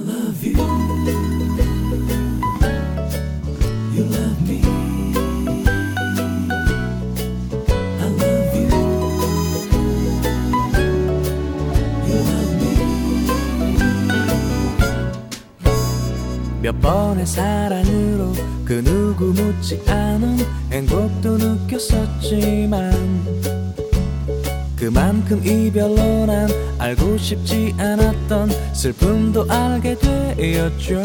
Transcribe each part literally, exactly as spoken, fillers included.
love you. You love me. I love you. You love me. 몇 번의 사랑으로 그 누구 묻지 않은 행복도 느꼈었지만 그만큼 이별로 난 알고 싶지 않았던 슬픔도 알게 되었죠.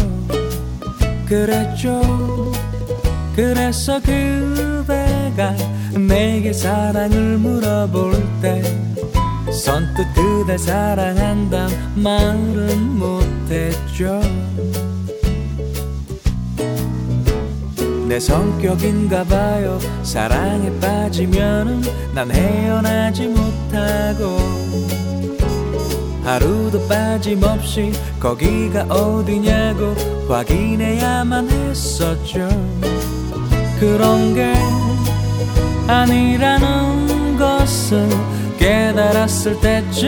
그랬죠. 그래서 그대가 내게 사랑을 물어볼 때 선뜻 그댈 사랑한단 말은 못했죠. 내 성격인가 봐요. 사랑에 빠지면은 난 헤어나지 못하고 하루도 빠짐없이 거기가 어디냐고 확인해야만 했었죠. 그런 게 아니라는 것을 깨달았을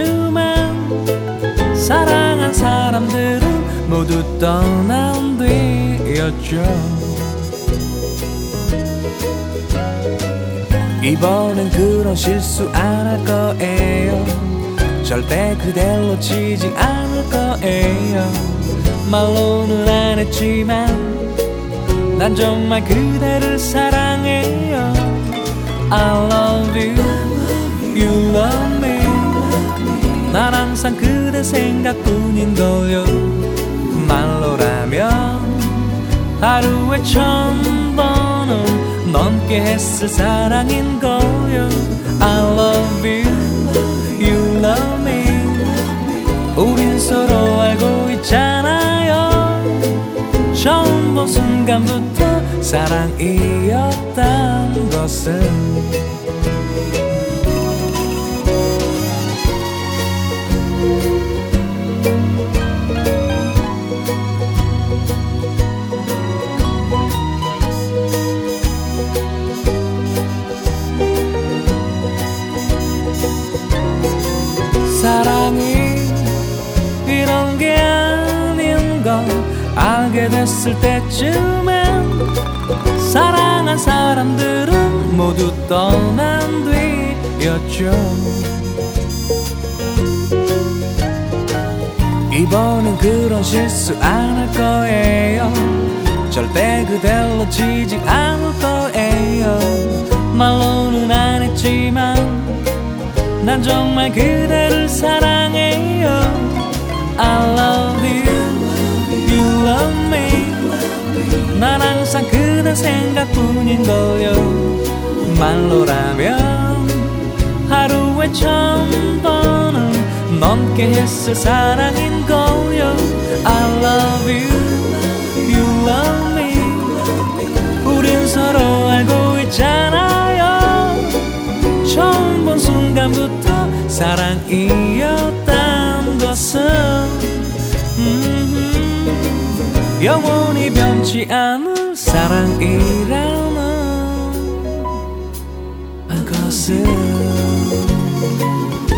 때쯤엔 사랑한 사람들은 모두 떠난 뒤였죠. 이번엔 그런 실수 안 할 거예요. 절대 그댈 놓치지 않을 거예요. 말로는 안 했지만 난 정말 그대를 사랑해요. I love you, you love me. 난 항상 그대 생각뿐인걸요. 말로라면 하루에 천 번은 넘게 했을 사랑인 거요. I love you, you love me. 우린 서로 알고 있잖아요. 처음 본 순간부터 사랑이었단 것을. 사랑이 이런 게 아닌 걸 알게 됐을 때쯤엔 사랑한 사람들은 모두 떠난 뒤였죠. 이번엔 그런 실수 안 할 거예요. 절대 그댈 놓치지 않을 거예요. 말로는 안 했지만 난 정말 그대를 사랑해요. I love you, you love me. 난 항상 그대 생각뿐인걸요. 말로라면 하루에 천 번은 넘게 했을 사랑인걸요. I love you, you love me. 우린 서로 알고 있잖아요. 처음 본 순간부터 사랑이었단 것은 음흠, 영원히 변치 않을 사랑이라는 것을.